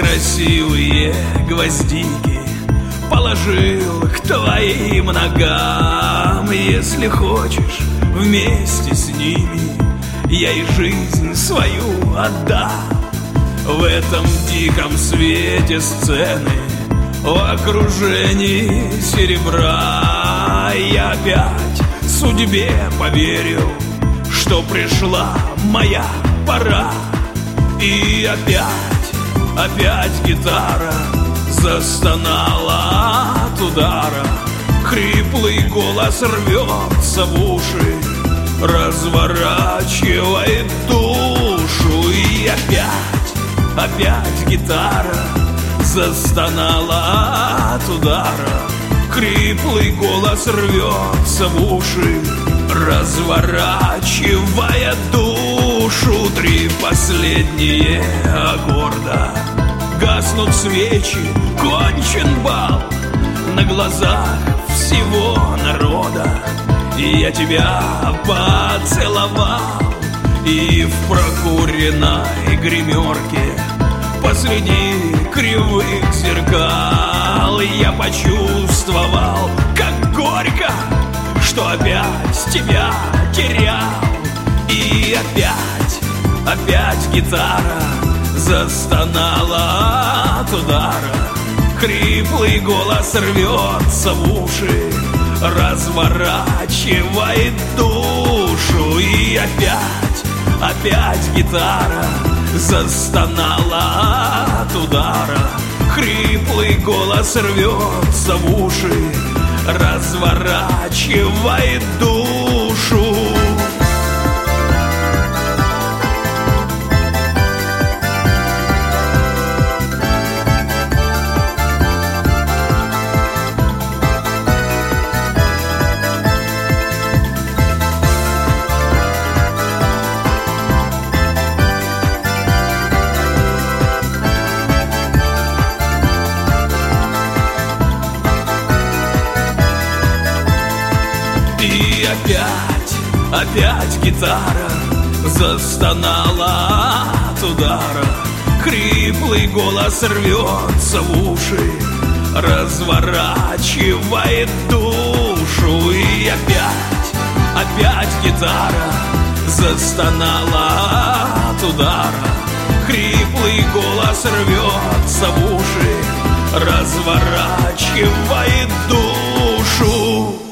красивые гвоздики положил к твоим ногам. Если хочешь, вместе с ними я и жизнь свою отдам. В этом диком свете сцены, в окружении серебра, я опять судьбе поверил, что пришла моя пора. И опять гитара застонала от удара. Хриплый голос рвется в уши, разворачивает душу. И опять гитара застонала от удара. Хриплый голос рвется в уши, разворачивая душу. 3 последние аккорда, гаснут свечи, кончен бал на глазах всего народа. И я тебя поцеловал, и в прокуренной гримерке посреди кривых зеркал я почувствовал, как горько, что опять тебя терял. И опять гитара застонала от удара. Хриплый голос рвется в уши, разворачивает душу. И опять гитара застонала от удара. Хриплый голос рвется в уши, разворачивает душу. И опять гитара застонала от удара. Хриплый голос рвется в уши, разворачивает душу. И опять гитара застонала от удара. Хриплый голос рвется в уши, разворачивает душу.